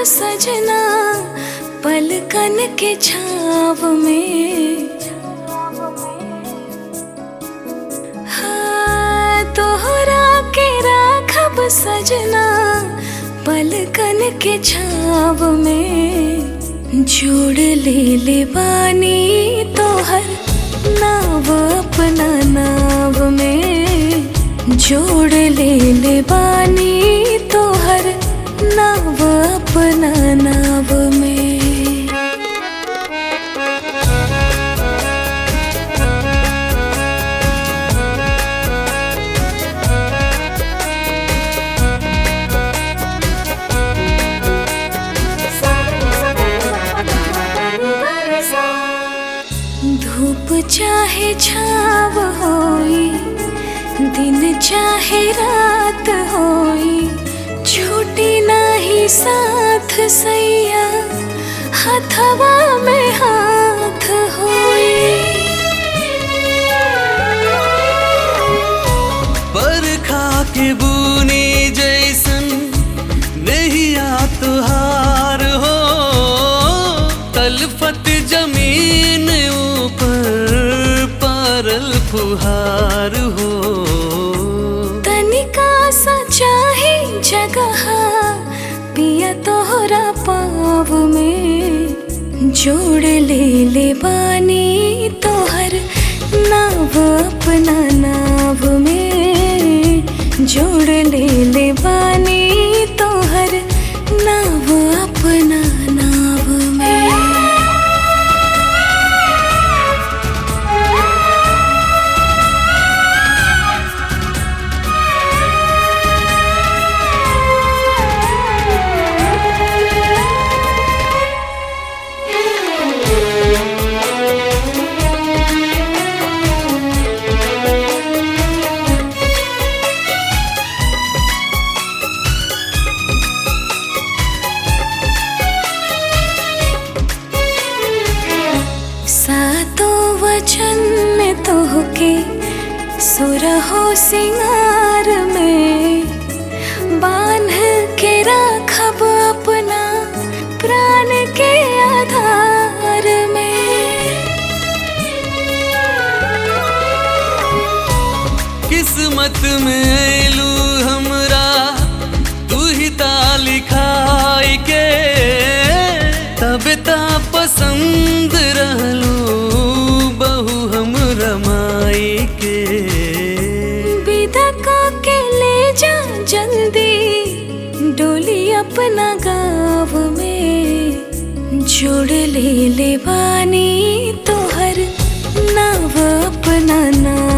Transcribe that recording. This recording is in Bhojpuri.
सजना पलकन के छाव में। हाँ तोहरा के राखब सजना पलकन के छाव में। जोड़ ले बानी तोहर नाव अपना नाव में। जोड़ ले बानी तोहर नाव अपना नाव में। धूप चाहे छाव होई दिन चाहे रात होई छूटी नाही साथ सैया हथवा में हाथ होई। बरखा के बूनी जैसन नैया तुहार हो। तलफत जमीन ऊपर पारल फुहार हो। तनिका सा चाहे जगह पिया तोहरा पाव में। जोड़ ले बानी तोहर नाव अपना नाव में। जोड़ ले बानी तोहर नाव अपना नाव में। सातों वचन में तोहके सुरहो सिंगार में। बांध के राखब अपना प्राण के आधार में। किस्मत में ऐलू हमरा तू ही ता लिखाई के। तब ता पसंद रहलू बहु हम रमाई के। विदा के ले जा जल्दी डोली अपना गाँव में। जोड़ ले बानी तोहर नाव अपना नाव